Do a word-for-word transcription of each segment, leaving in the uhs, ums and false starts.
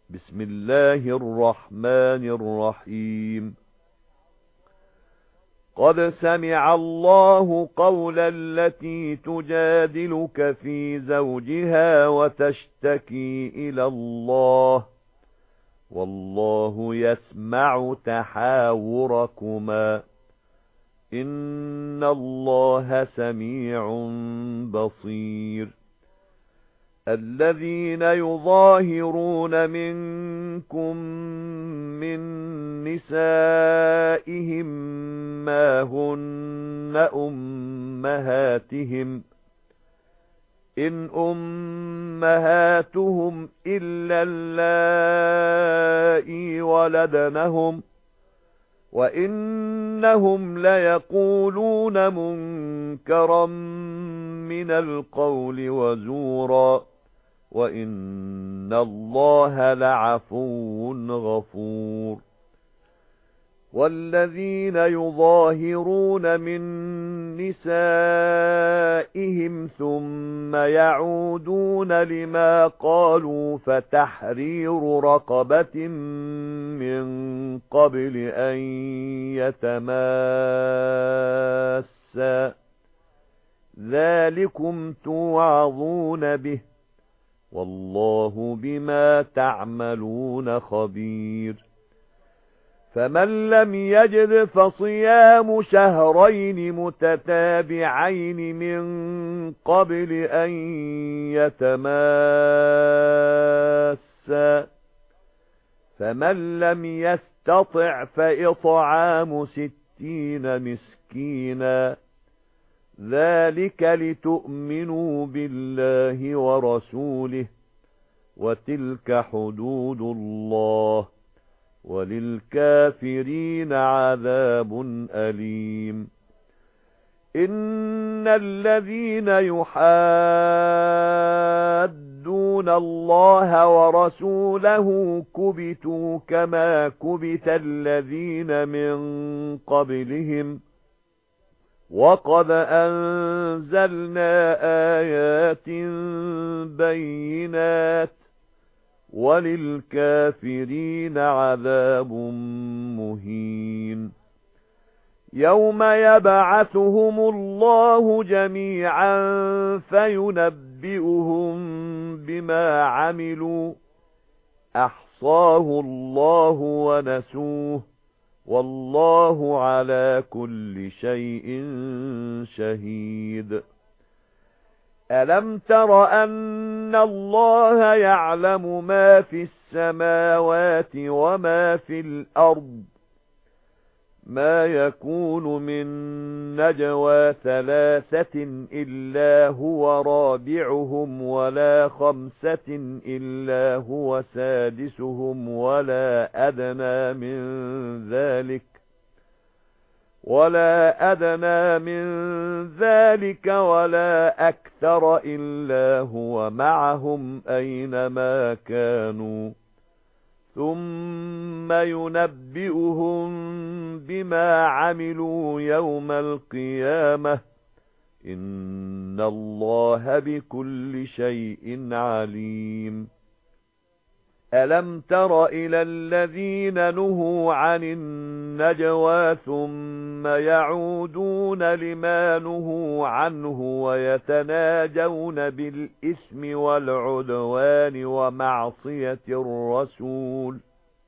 بسم الله الرحمن الرحيم قد سمع الله قول التي تجادلك في زوجها وتشتكي إلى الله والله يسمع تحاوركما إن الله سميع بصير الذين يظاهرون منكم من نسائهم ما هن أمهاتهم إن أمهاتهم إلا اللائي ولدنهم وإنهم ليقولون منكرا من القول وزورا وإن الله لعفو غفور والذين يظاهرون من نسائهم ثم يعودون لما قالوا فتحرير رقبة من قبل أن يتماسا ذلكم توعظون به والله بما تعملون خبير فمن لم يجد فصيام شهرين متتابعين من قبل أن يتماسا فمن لم يستطع فإطعام ستين مسكينا ذلك لتؤمنوا بالله ورسوله وتلك حدود الله وللكافرين عذاب أليم إن الذين يحادون الله ورسوله كبتوا كما كبت الذين من قبلهم وقد أنزلنا آيات بينات وللكافرين عذاب مهين يوم يبعثهم الله جميعا فينبئهم بما عملوا أحصاه الله ونسوه والله على كل شيء شهيد ألم تر أن الله يعلم ما في السماوات وما في الأرض ما يكون من نجوى ثلاثة إلا هو رابعهم ولا خمسة إلا هو سادسهم ولا أدنى من ذلك ولا أدنى من ذلك ولا أكثر إلا هو معهم أينما كانوا ثم ينبئهم بما عملوا يوم القيامة إن الله بكل شيء عليم ألم تر إلى الذين نهوا عن النجوى ثم يعودون لما نهوا عنه ويتناجون بالإثم والعدوان ومعصية الرسول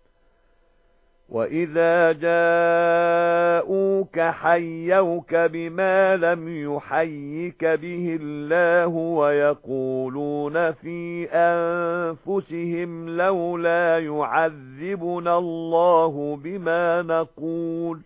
وَإِذَا جَاءُوكَ حَيَّوْكَ بِمَا لَمْ يُحَيِّكَ بِهِ اللَّهُ وَيَقُولُونَ فِي أَنفُسِهِمْ لَوْلَا يُعَذِّبُنَا اللَّهُ بِمَا نَقُولُ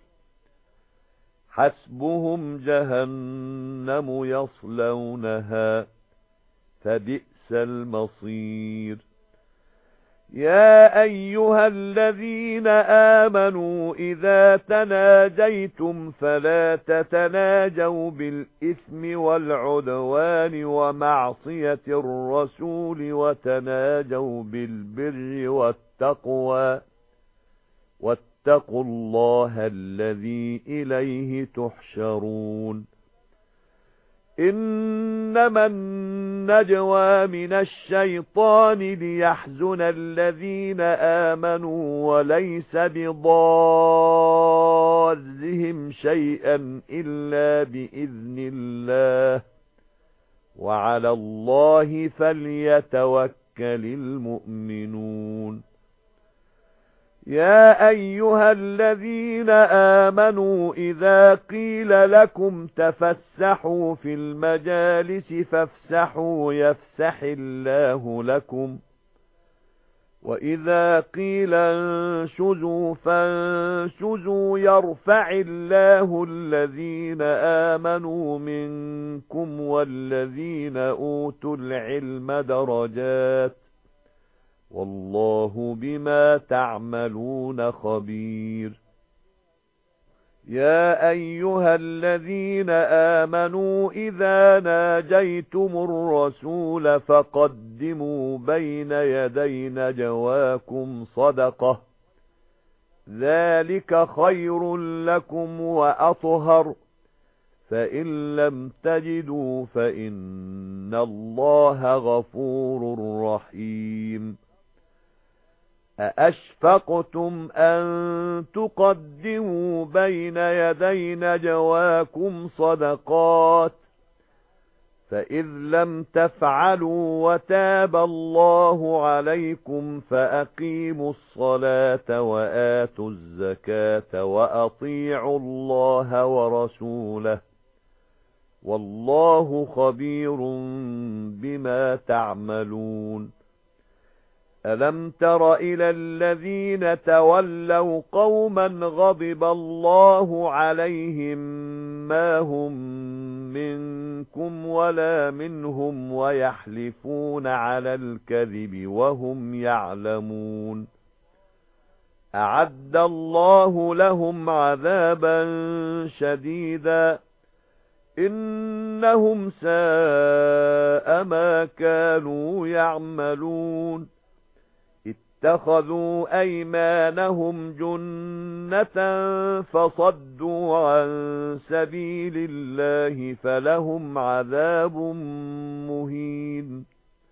حَسْبُهُمْ جَهَنَّمُ يَصْلَوْنَهَا فَبِئْسَ الْمَصِيرُ يَا أَيُّهَا الَّذِينَ آمَنُوا إِذَا تَنَاجَيْتُمْ فَلَا تَتَنَاجَوْا بِالْإِثْمِ وَالْعُدْوَانِ وَمَعْصِيَةِ الرَّسُولِ وَتَنَاجَوْا بِالْبِرِّ وَالتَّقْوَى وَاتَّقُوا اللَّهَ الَّذِي إِلَيْهِ تُحْشَرُونَ إنما النجوى من الشيطان ليحزن الذين آمنوا وليس بضارهم شيئا إلا بإذن الله وعلى الله فليتوكل المؤمنون يا أيها الذين آمنوا إذا قيل لكم تفسحوا في المجالس فافسحوا يفسح الله لكم وإذا قيل انشزوا فانشزوا يرفع الله الذين آمنوا منكم والذين أوتوا العلم درجات والله بما تعملون خبير يا أيها الذين آمنوا إذا ناجيتم الرسول فقدموا بين يدي نجواكم صدقة ذلك خير لكم وأطهر فإن لم تجدوا فإن الله غفور رحيم أأشفقتم أن تقدموا بين يدي نجواكم صدقات فإذ لم تفعلوا وتاب الله عليكم فأقيموا الصلاة وآتوا الزكاة وأطيعوا الله ورسوله والله خبير بما تعملون ألم تر إلى الذين تولوا قوما غضب الله عليهم ما هم منكم ولا منهم ويحلفون على الكذب وهم يعلمون أعد الله لهم عذابا شديدا إنهم ساء ما كانوا يعملون اتخذوا أيمانهم جنة فصدوا عن سبيل الله فلهم عذاب مهين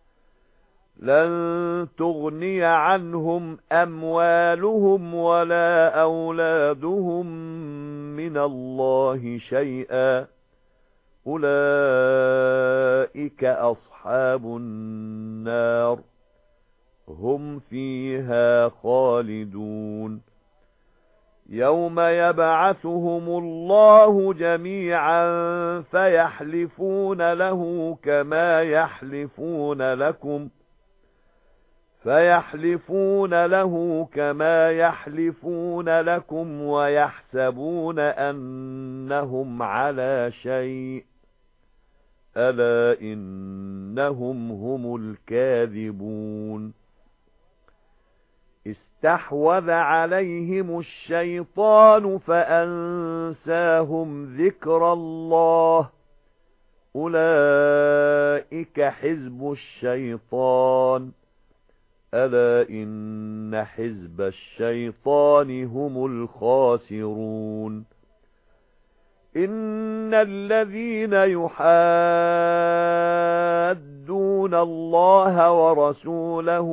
لن تغني عنهم أموالهم ولا أولادهم من الله شيئا أولئك أصحاب النار هم فيها خالدون يوم يبعثهم الله جميعا فيحلفون له كما يحلفون لكم فيحلفون له كما يحلفون لكم ويحسبون أنهم على شيء ألا إنهم هم الكاذبون استحوذ عليهم الشيطان فأنساهم ذكر الله أولئك حزب الشيطان ألا إن حزب الشيطان هم الخاسرون إن الذين يحادون الله ورسوله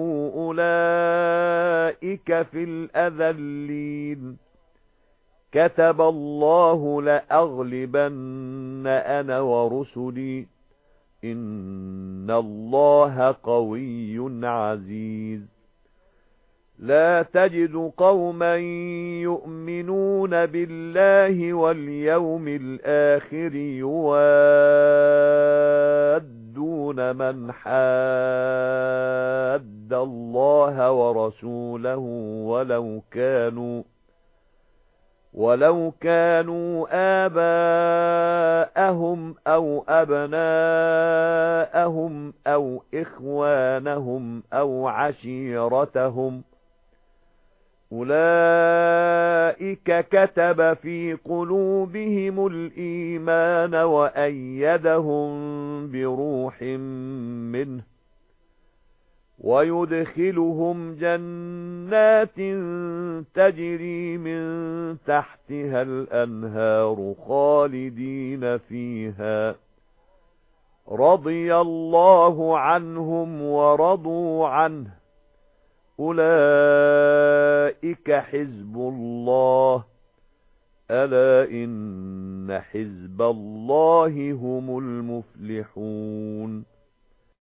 أولئك في الأذلين كتب الله لأغلبن أنا ورسلي إن الله قوي عزيز لا تجد قوما يؤمنون بالله واليوم الآخر يوادون من حاد الله ورسوله ولو كانوا ولو كانوا آباءهم أو أبناءهم أو إخوانهم أو عشيرتهم أولئك كتب في قلوبهم الإيمان وأيدهم بروح منه ويدخلهم جنات تجري من تحتها الأنهار خالدين فيها رضي الله عنهم ورضوا عنه أولئك حزب الله ألا إن حزب الله هم المفلحون